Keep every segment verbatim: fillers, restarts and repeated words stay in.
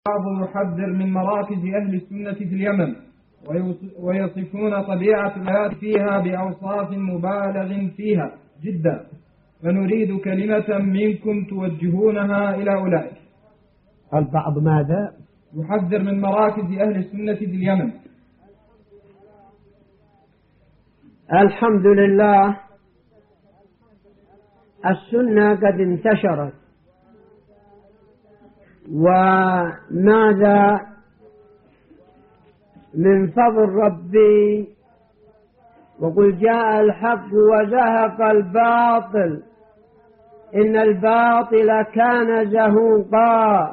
يحذر من مراكز أهل السنة في اليمن، ويصفون طبيعة الحياة فيها بأوصاف مبالغ فيها جدا، فنريد كلمة منكم توجهونها إلى أولئك. البعض ماذا؟ يحذر من مراكز أهل السنة في اليمن. الحمد لله، السنة قد انتشرت، وماذا من فضل ربي، وقل جاء الحق وزهق الباطل إن الباطل كان زهوقا.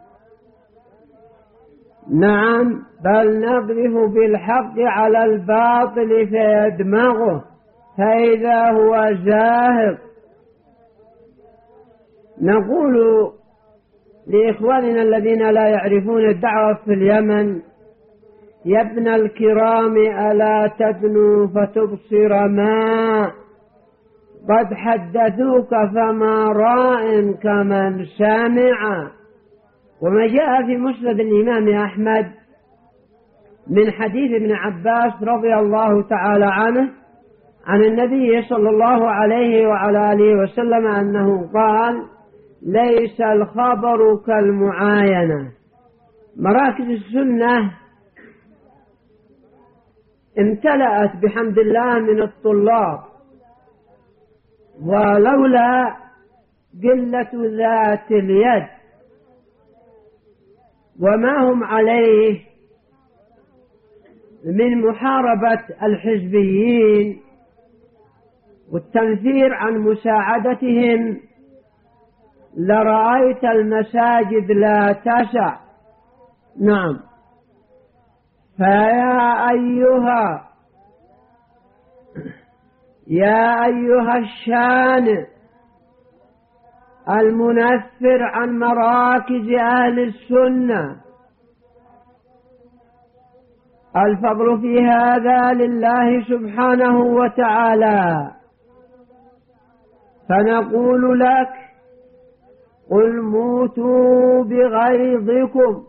نعم، بل نضرب بالحق على الباطل فيدمغه فإذا هو زاهق. نقول لإخواننا الذين لا يعرفون الدعوة في اليمن: يا ابن الكرام ألا تدنو فتبصر ما قد حدثوك فما راء كمن سامع. وما جاء في مسند الإمام أحمد من حديث ابن عباس رضي الله تعالى عنه عن النبي صلى الله عليه وعلى آله وسلم أنه قال: ليس الخبر كالمعاينة. مراكز السنة امتلأت بحمد الله من الطلاب، ولولا قلة ذات اليد وما هم عليه من محاربة الحزبيين والتنفير عن مساعدتهم لرأيت المساجد لا تسع. نعم، فيا أيها يا أيها الشان المنفر عن مراكز أهل السنة، الفضل في هذا لله سبحانه وتعالى. فنقول لك: قل موتوا بغيظكم.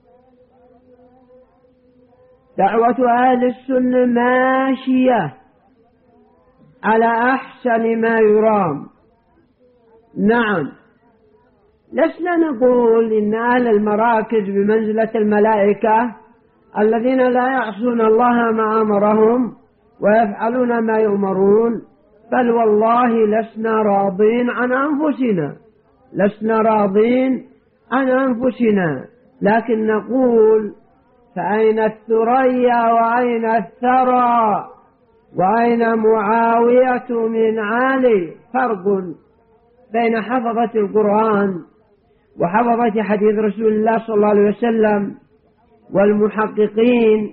دعوة أهل السنة ماشية على أحسن ما يرام. نعم، لسنا نقول إن أهل المراكز بمنزلة الملائكة الذين لا يعصون الله ما أمرهم ويفعلون ما يؤمرون، بل والله لسنا راضين عن أنفسنا، لسنا راضين عن أنفسنا، لكن نقول: فأين الثريا وأين الثرى وأين معاوية من علي؟ فرق بين حفظة القرآن وحفظة حديث رسول الله صلى الله عليه وسلم والمحققين،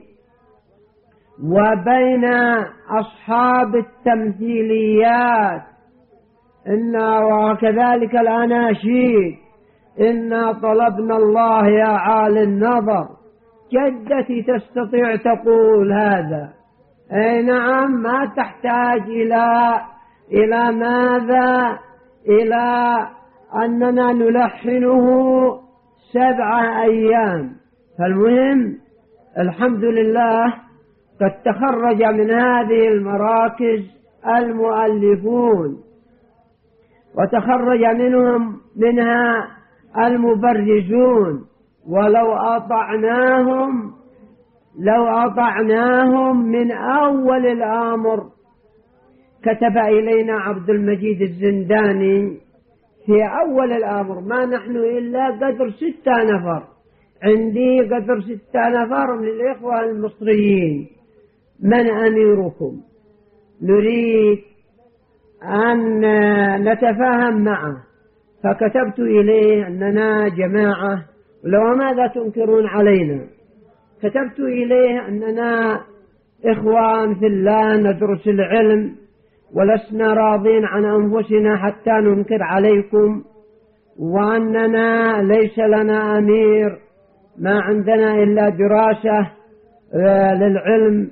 وبين أصحاب التمثيليات إنا وكذلك الأناشيد: إنا طلبنا الله يا عالي النظر. جدتي تستطيع تقول هذا؟ أي نعم، ما تحتاج إلى إلى ماذا؟ إلى أننا نلحنه سبع أيام. فالمهم، الحمد لله، قد تخرج من هذه المراكز المؤلفون، وتخرج منهم منها المبرزون، ولو أطعناهم لو أطعناهم من أول الأمر. كتب إلينا عبد المجيد الزنداني في أول الأمر: ما نحن إلا قدر ستة نفر، عندي قدر ستة نفر من الإخوة المصريين، من أميركم؟ نريد أن نتفاهم معه. فكتبت إليه أننا جماعة، ولو ماذا تنكرون علينا؟ كتبت إليه أننا إخوان في الله ندرس العلم، ولسنا راضين عن أنفسنا حتى ننكر عليكم، وأننا ليس لنا أمير، ما عندنا إلا دراسة للعلم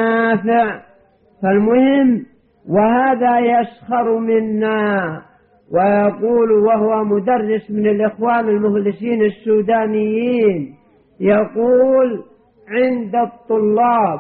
النافع. فالمهم، وهذا يسخر منا ويقول وهو مدرس من الإخوان المخلصين السودانيين، يقول عند الطلاب: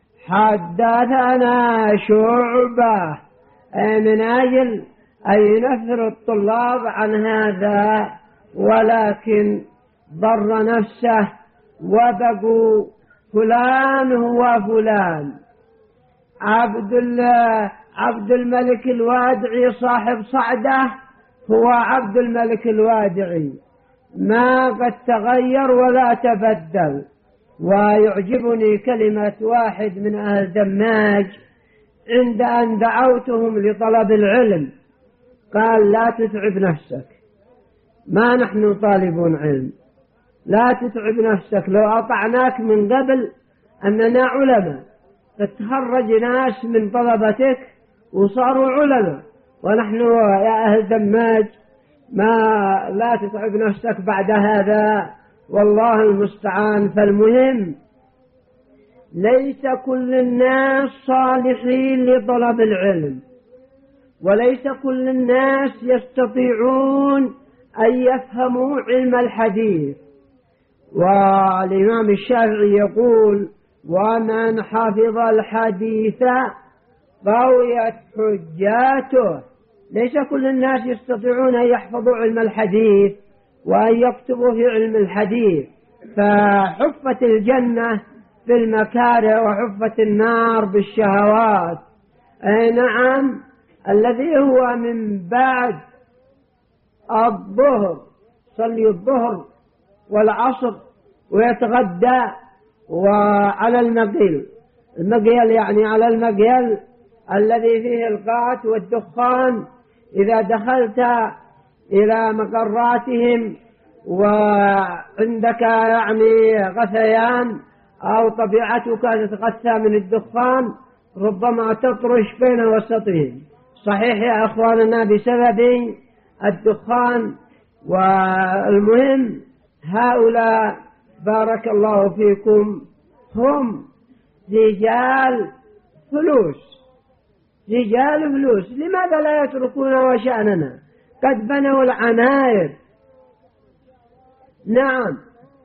حدثنا شعبة، من أجل أن ينفر الطلاب عن هذا، ولكن ضر نفسه وبقوا فلان هو فلان. عبد الله عبد الملك الوادعي صاحب صعدة هو عبد الملك الوادعي، ما قد تغير ولا تبدل. ويعجبني كلمة واحد من أهل دماج عند أن دعوتهم لطلب العلم، قال: لا تتعب نفسك، ما نحن طالبون علم، لا تتعب نفسك، لو أطعناك من قبل أننا علماء، تتخرج ناس من طلبتك وصاروا علماء، ونحن يا أهل دماج ما لا تتعب نفسك بعد هذا، والله المستعان. فالمهم ليس كل الناس صالحين لطلب العلم، وليس كل الناس يستطيعون أن يفهموا علم الحديث. والإمام الشافعي يقول: ومن حفظ الحديث قويت حجاته. ليس كل الناس يستطيعون أن يحفظوا علم الحديث وأن يكتبوا في علم الحديث، فحفت الجنة بالمكاره وحفت النار بالشهوات. أي نعم، الذي هو من بعد الظهر صلي الظهر والعصر ويتغدى وعلى المقيل، المقيل يعني على المقيل الذي فيه القات والدخان، إذا دخلت إلى مقراتهم وعندك يعني غثيان أو طبيعتك تتغثى من الدخان، ربما تطرش بين وسطهم. صحيح يا أخواننا بسبب الدخان. والمهم هؤلاء بارك الله فيكم هم رجال فلوس، رجال فلوس. لماذا لا يتركون وشأننا؟ قد بنوا العناير، نعم،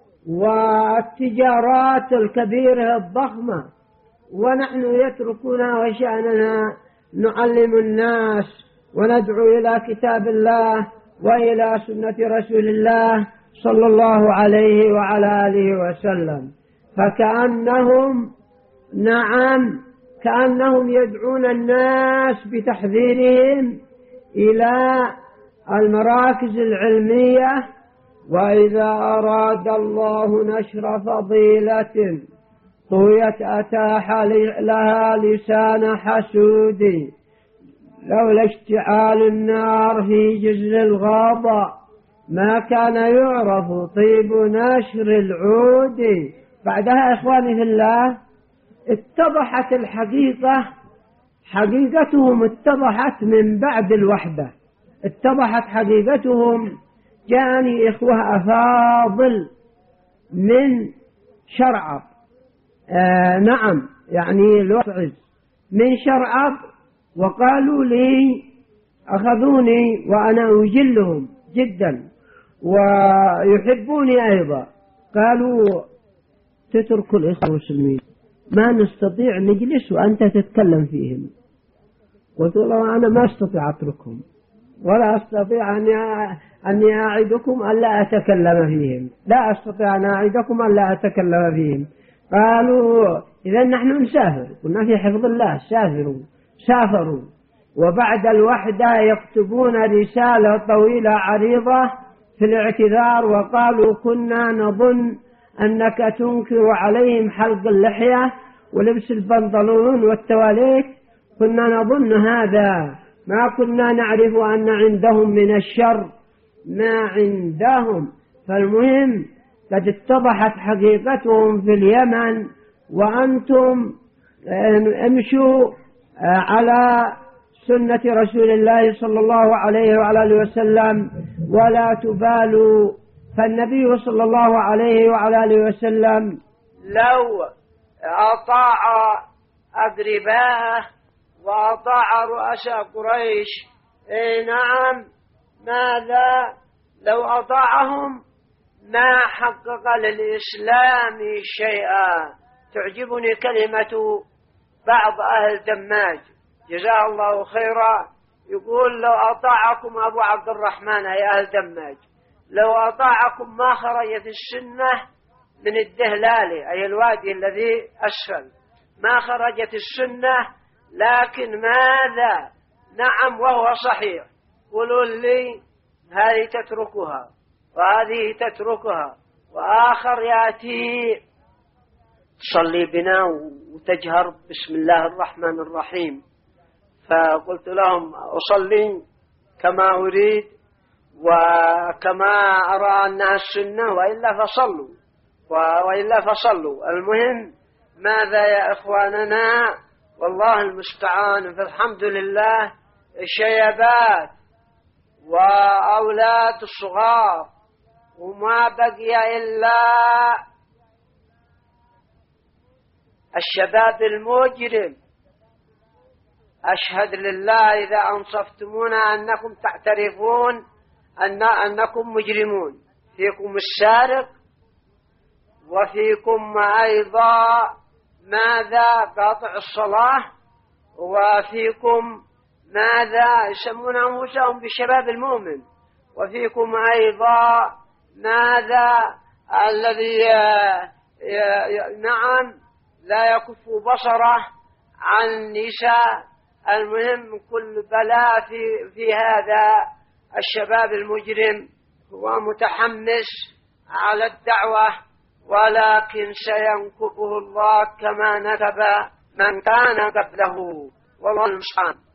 والتجارات الكبيرة الضخمة، ونحن يتركون وشأننا نعلم الناس وندعو إلى كتاب الله وإلى سنة رسول الله صلى الله عليه وعلى آله وسلم. فكأنهم نعم كأنهم يدعون الناس بتحذيرهم إلى المراكز العلمية. وإذا أراد الله نشر فضيلة طويت أتاح لها لسان حسود، لولا اشتعال النار في جزر الغابة ما كان يعرف طيب نشر العود. بعدها إخواني في الله اتضحت الحقيقة، حقيقتهم اتضحت من بعد الوحدة، اتضحت حقيقتهم. جاءني إخوة أفاضل من شرعب، آه نعم يعني الوصعز من شرعب، وقالوا لي أخذوني وأنا أجلهم جدا ويحبوني أيضا، قالوا تترك الإخوة المسلمين، ما نستطيع نجلس وأنت تتكلم فيهم. قلت له أنا ما أستطيع أتركهم، ولا أستطيع أني أعدكم ألا أتكلم فيهم، لا أستطيع أن أعدكم ألا أتكلم فيهم. قالوا إذا نحن نسافر، كنا في حفظ الله، سافروا سافروا وبعد الوحدة يكتبون رسالة طويلة عريضة في الاعتذار، وقالوا كنا نظن أنك تنكر عليهم حلق اللحية ولبس البنطلون والتواليت، كنا نظن هذا، ما كنا نعرف أن عندهم من الشر ما عندهم. فالمهم قد اتضحت حقيقتهم في اليمن، وأنتم امشوا على سنة رسول الله صلى الله عليه وعلى وسلم ولا تبالوا. فالنبي صلى الله عليه وعلى آله وسلم لو أطاع أقرباءه وأطاع رؤساء قريش، إيه نعم، ماذا لو أطاعهم ما حقق للإسلام شيئا. تعجبني كلمة بعض أهل دماج جزاه الله خيرا، يقول لو أطاعكم أبو عبد الرحمن أي أهل دماج، لو أطاعكم ما خرجت السنة من الدهلالي أي الوادي الذي أسفل، ما خرجت السنة، لكن ماذا؟ نعم وهو صحيح. قولوا لي هذه تتركها وهذه تتركها، وآخر يأتي تصلي بنا وتجهر بسم الله الرحمن الرحيم، فقلت لهم أصلي كما أريد وكما أرى أنها السنة، وإلا فصلوا وإلا فصلوا. المهم ماذا يا إخواننا؟ والله المستعان. فالحمد لله الشيبات وأولاد الصغار وما بقي إلا الشباب المجرم. أشهد لله إذا أنصفتمونا أنكم تعترفون أن أنكم مجرمون. فيكم السارق وفيكم أيضا ماذا قاطع الصلاة، وفيكم ماذا يسمون أنفسهم بالشباب المؤمن، وفيكم أيضا ماذا الذي نعم لا يكف بصره عن النساء. المهم كل بلاء في, في هذا الشباب المجرم هو متحمس على الدعوة، ولكن سينكبه الله كما نكب من كان قبله، والله المستعان.